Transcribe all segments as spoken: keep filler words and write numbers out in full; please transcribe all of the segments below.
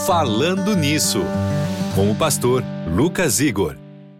Falando Nisso, com o pastor Lucas Igor.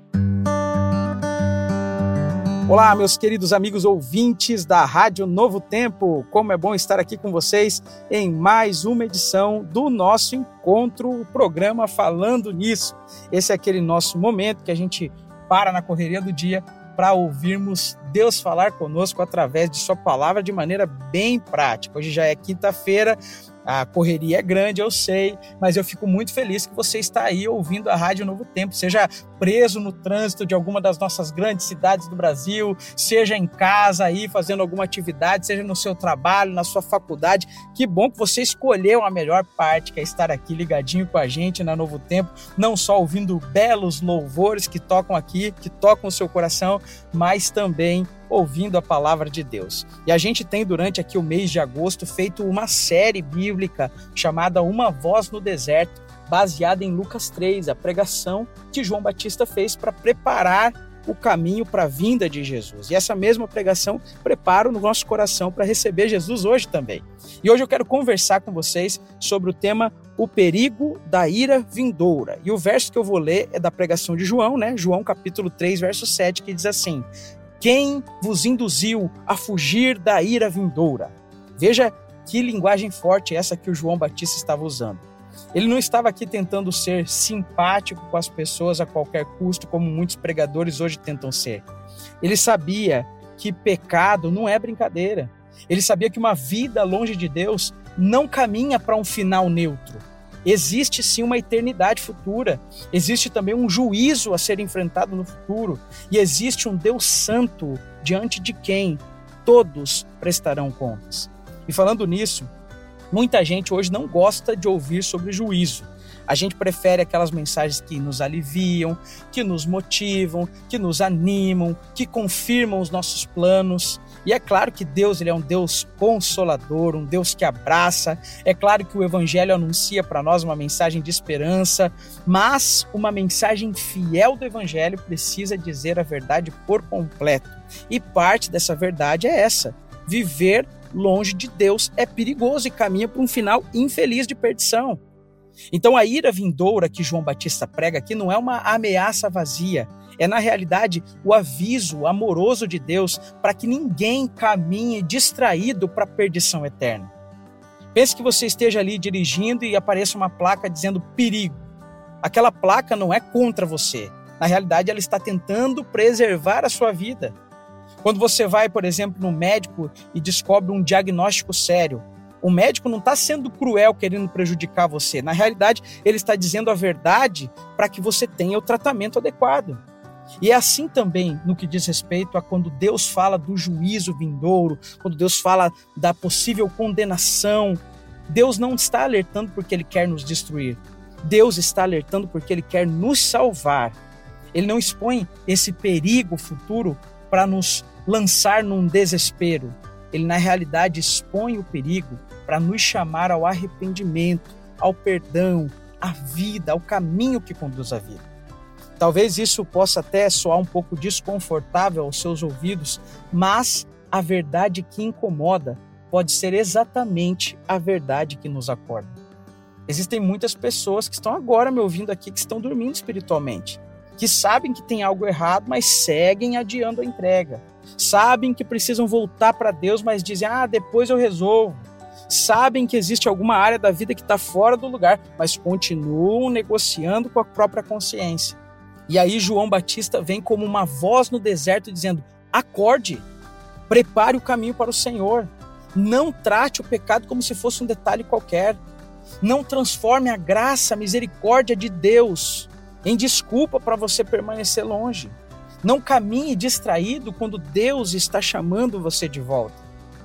Olá, meus queridos amigos ouvintes da Rádio Novo Tempo. Como é bom estar aqui com vocês em mais uma edição do nosso encontro, o programa Falando Nisso. Esse é aquele nosso momento que a gente para na correria do dia para ouvirmos Deus falar conosco através de sua palavra de maneira bem prática. Hoje já é quinta-feira, a correria é grande, eu sei, mas eu fico muito feliz que você está aí ouvindo a Rádio Novo Tempo, seja preso no trânsito de alguma das nossas grandes cidades do Brasil, seja em casa aí fazendo alguma atividade, seja no seu trabalho, na sua faculdade. Que bom que você escolheu a melhor parte, que é estar aqui ligadinho com a gente na Novo Tempo, não só ouvindo belos louvores que tocam aqui, que tocam o seu coração, mas também ouvindo a palavra de Deus. E a gente tem durante aqui o mês de agosto feito uma série bíblica chamada Uma Voz no Deserto, baseada em Lucas três, a pregação que João Batista fez para preparar o caminho para a vinda de Jesus. E essa mesma pregação prepara o nosso coração para receber Jesus hoje também. E hoje eu quero conversar com vocês sobre o tema O Perigo da Ira Vindoura. E o verso que eu vou ler é da pregação de João, né? João capítulo três, verso sete, que diz assim: quem vos induziu a fugir da ira vindoura? Veja que linguagem forte é essa que o João Batista estava usando. Ele não estava aqui tentando ser simpático com as pessoas a qualquer custo, como muitos pregadores hoje tentam ser. Ele sabia que pecado não é brincadeira. Ele sabia que uma vida longe de Deus não caminha para um final neutro. Existe sim uma eternidade futura, existe também um juízo a ser enfrentado no futuro e existe um Deus santo diante de quem todos prestarão contas. E falando nisso, muita gente hoje não gosta de ouvir sobre juízo. A gente prefere aquelas mensagens que nos aliviam, que nos motivam, que nos animam, que confirmam os nossos planos. E é claro que Deus ele é um Deus consolador, um Deus que abraça. É claro que o Evangelho anuncia para nós uma mensagem de esperança, mas uma mensagem fiel do Evangelho precisa dizer a verdade por completo. E parte dessa verdade é essa: viver longe de Deus é perigoso e caminha para um final infeliz de perdição. Então a ira vindoura que João Batista prega aqui não é uma ameaça vazia, é na realidade o aviso amoroso de Deus para que ninguém caminhe distraído para a perdição eterna. Pense que você esteja ali dirigindo e apareça uma placa dizendo perigo. Aquela placa não é contra você, na realidade ela está tentando preservar a sua vida. Quando você vai, por exemplo, no médico e descobre um diagnóstico sério, o médico não está sendo cruel querendo prejudicar você. Na realidade, ele está dizendo a verdade para que você tenha o tratamento adequado. E é assim também no que diz respeito a quando Deus fala do juízo vindouro, quando Deus fala da possível condenação. Deus não está alertando porque Ele quer nos destruir. Deus está alertando porque Ele quer nos salvar. Ele não expõe esse perigo futuro para nos lançar num desespero. Ele, na realidade, expõe o perigo para nos chamar ao arrependimento, ao perdão, à vida, ao caminho que conduz à vida. Talvez isso possa até soar um pouco desconfortável aos seus ouvidos, mas a verdade que incomoda pode ser exatamente a verdade que nos acorda. Existem muitas pessoas que estão agora me ouvindo aqui, que estão dormindo espiritualmente, que sabem que tem algo errado, mas seguem adiando a entrega. Sabem que precisam voltar para Deus, mas dizem, ah, depois eu resolvo. Sabem que existe alguma área da vida que está fora do lugar, mas continuam negociando com a própria consciência. E aí João Batista vem como uma voz no deserto dizendo, acorde, prepare o caminho para o Senhor. Não trate o pecado como se fosse um detalhe qualquer. Não transforme a graça, a misericórdia de Deus em desculpa para você permanecer longe. Não caminhe distraído quando Deus está chamando você de volta.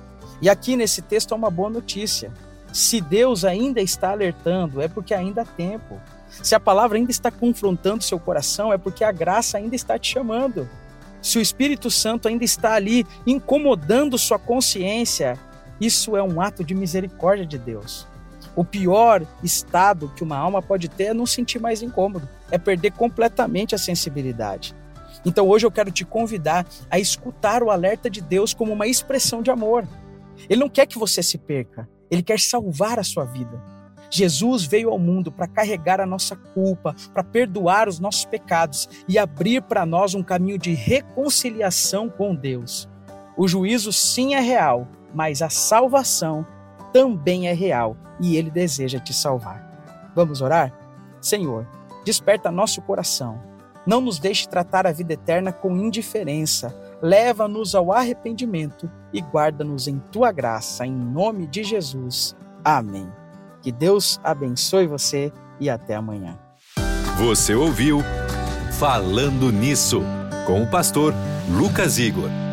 E aqui nesse texto há uma boa notícia. Se Deus ainda está alertando, é porque ainda há tempo. Se a palavra ainda está confrontando seu coração, é porque a graça ainda está te chamando. Se o Espírito Santo ainda está ali incomodando sua consciência, isso é um ato de misericórdia de Deus. O pior estado que uma alma pode ter é não sentir mais incômodo, é perder completamente a sensibilidade. Então hoje eu quero te convidar a escutar o alerta de Deus como uma expressão de amor. Ele não quer que você se perca, Ele quer salvar a sua vida. Jesus veio ao mundo para carregar a nossa culpa, para perdoar os nossos pecados e abrir para nós um caminho de reconciliação com Deus. O juízo sim é real, mas a salvação também é real e Ele deseja te salvar. Vamos orar? Senhor, desperta nosso coração. Não nos deixe tratar a vida eterna com indiferença. Leva-nos ao arrependimento e guarda-nos em Tua graça. Em nome de Jesus. Amém. Que Deus abençoe você e até amanhã. Você ouviu Falando Nisso, com o pastor Lucas Igor.